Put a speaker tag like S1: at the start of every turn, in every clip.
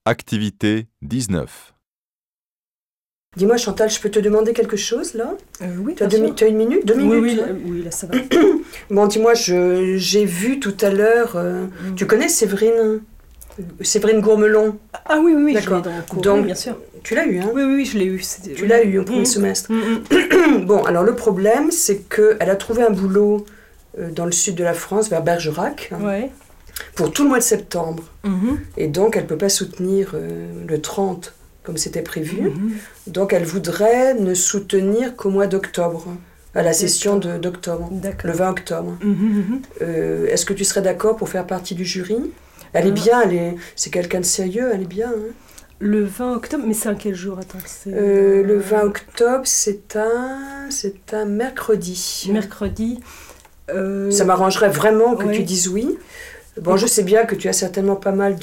S1: Activité 19.
S2: Dis-moi Chantal, je peux te demander quelque chose là?
S3: Oui,
S2: Tu as
S3: bien sûr.
S2: tu as une minute? 2 minutes?
S3: Oui, là ça va.
S2: Bon, dis-moi, j'ai vu tout à l'heure... Tu connais Séverine Gourmelon?
S3: Ah oui, je
S2: D'accord.
S3: l'ai dans le cours,
S2: Donc,
S3: oui, bien sûr.
S2: Tu l'as eu, hein?
S3: Oui, je l'ai eu.
S2: Tu l'as eu au premier semestre. Bon, alors le problème, c'est qu'elle a trouvé un boulot dans le sud de la France, vers Bergerac,
S3: Ouais.
S2: pour tout le mois de septembre.
S3: Mhm.
S2: Et donc, elle ne peut pas soutenir le 30, comme c'était prévu.
S3: Mhm.
S2: Donc, elle voudrait ne soutenir qu'au mois d'octobre, à la session d'octobre,
S3: D'accord.
S2: le 20 octobre.
S3: Mhm.
S2: Est-ce que tu serais d'accord pour faire partie du jury? Elle est bien, c'est quelqu'un de sérieux, elle est bien. Hein.
S3: Le 20 octobre, mais c'est un quel jour? Attends, c'est...
S2: Le 20 octobre, c'est un mercredi.
S3: Mercredi.
S2: Ça m'arrangerait vraiment que
S3: Ouais.
S2: tu dises oui. Bon, je sais bien que tu as certainement pas mal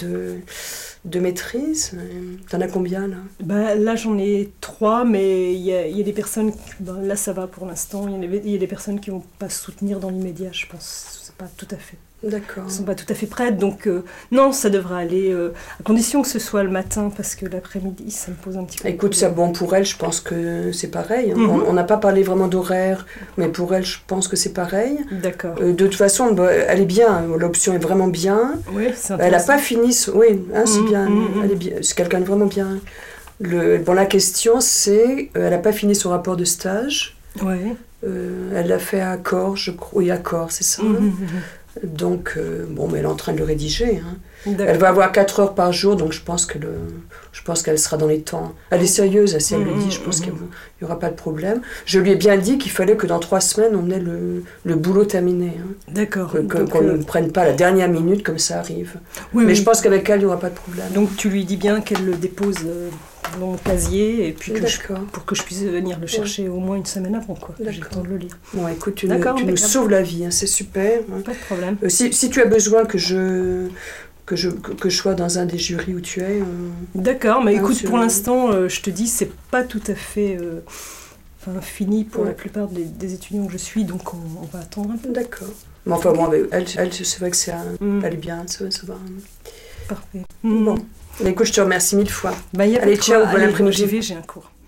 S2: de maîtrise. T'en as combien, là?
S3: Bah, là, j'en ai 3, mais il y a des personnes... là, ça va pour l'instant. Il y a des personnes qui vont pas soutenir dans l'immédiat, je pense. C'est pas tout à fait...
S2: D'accord.
S3: Elles sont pas tout à fait prêtes, donc non, ça devrait aller, à condition que ce soit le matin, parce que l'après-midi, ça me pose un petit peu...
S2: Écoute, c'est bon pour elle, je pense que c'est pareil. Hein.
S3: Mhm.
S2: On n'a pas parlé vraiment d'horaire, mais pour elle, je pense que c'est pareil.
S3: D'accord.
S2: De toute façon, elle est bien, l'option est vraiment bien.
S3: Oui, c'est
S2: Elle n'a
S3: intéressant.
S2: pas fini... Oui, hein, c'est bien,
S3: Mhm.
S2: elle est bien. C'est quelqu'un de vraiment bien. La question, c'est... elle n'a pas fini son rapport de stage.
S3: Ouais.
S2: Elle l'a fait à Corps, je crois. Oui, à Corps, c'est ça.
S3: Mhm.
S2: Donc, mais elle est en train de le rédiger. Hein.
S3: D'accord.
S2: Elle va avoir 4 heures par jour, donc je pense qu'elle sera dans les temps. Elle est sérieuse, si elle le dit, je pense qu'il n'y aura pas de problème. Je lui ai bien dit qu'il fallait que dans 3 semaines, on ait le boulot terminé. Hein.
S3: D'accord.
S2: Qu'on ne prenne pas la dernière minute comme ça arrive.
S3: Oui,
S2: Mais
S3: oui.
S2: je pense qu'avec elle, il n'y aura pas de problème.
S3: Donc tu lui dis bien qu'elle le dépose dans mon casier, et puis
S2: D'accord.
S3: pour que je puisse venir le chercher au moins une semaine avant, quoi. J'ai le temps de le lire.
S2: Bon, écoute, tu
S3: D'accord,
S2: nous
S3: impeccable.
S2: sauves la vie, hein, c'est super. Hein.
S3: Pas de problème.
S2: Si tu as besoin que je sois dans un des jurys où tu es...
S3: D'accord, mais écoute,
S2: tu-
S3: pour l'instant, je te dis, c'est pas tout à fait fini pour la plupart des étudiants que je suis, donc on va attendre un peu.
S2: D'accord. Mais enfin, bon, elle c'est vrai que elle est bien, ça va.
S3: Parfait.
S2: Bon. Mais écoute, je te remercie 1000 fois.
S3: Bah, y a
S2: Allez,
S3: pas de
S2: ciao,
S3: quoi.
S2: bon
S3: Allez,
S2: après-midi.
S3: j'y vais, j'ai un cours.